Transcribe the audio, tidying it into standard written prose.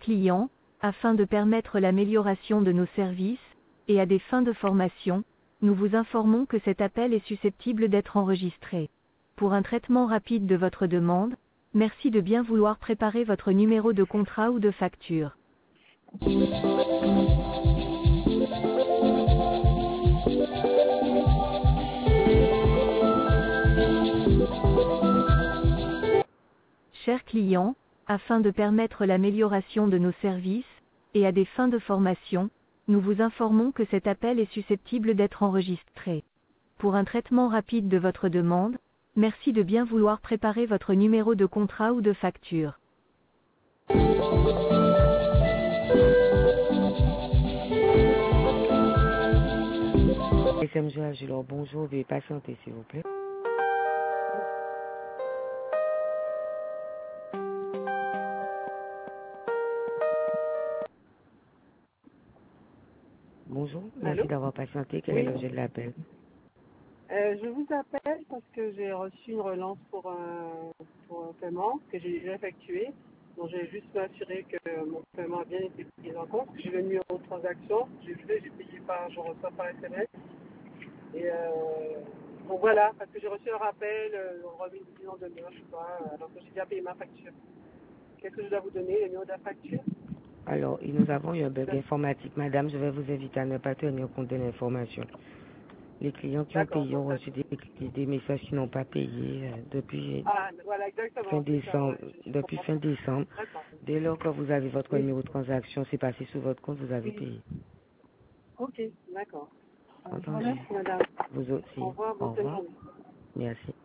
clients, afin de permettre l'amélioration de nos services, et à des fins de formation, nous vous informons que cet appel est susceptible d'être enregistré. Pour un traitement rapide de votre demande, merci de bien vouloir préparer votre numéro de contrat ou de facture. Chers clients, afin de permettre l'amélioration de nos services, et à des fins de formation, nous vous informons que cet appel est susceptible d'être enregistré. Pour un traitement rapide de votre demande, merci de bien vouloir préparer votre numéro de contrat ou de facture. SMG Agilor, bonjour, veuillez patienter s'il vous plaît. Bonjour, Allô? merci d'avoir patienté. Quel est Oui, l'objet de l'appel? je vous appelle parce que j'ai reçu une relance pour un paiement que j'ai déjà effectué. Donc, j'ai juste m'assurer que mon paiement a bien été pris en compte. J'ai le numéro de transaction, j'ai payé je reçois par SMS. Et donc voilà, parce que j'ai reçu un rappel, on remet une dizaine de demi-heure, je sais pas, alors que j'ai déjà payé ma facture. Qu'est-ce que je dois vous donner, le numéro de la facture? Alors, nous avons eu un bug informatique. Madame, je vais vous inviter à ne pas tenir compte de l'information. Les clients qui ont D'accord, payé donc ont ça. reçu des messages qui n'ont pas payé depuis Ah, voilà, fin exactement, c'est ça, décembre. ouais, je Depuis comprends fin pas. décembre, D'accord. dès lors que vous avez votre Oui, numéro de transaction, c'est passé sur votre compte, vous avez oui, payé. ok, d'accord. Je vous Entendu. remercie, madame. Vous Au aussi. revoir, Au bonne fin de revoir. journée. Merci.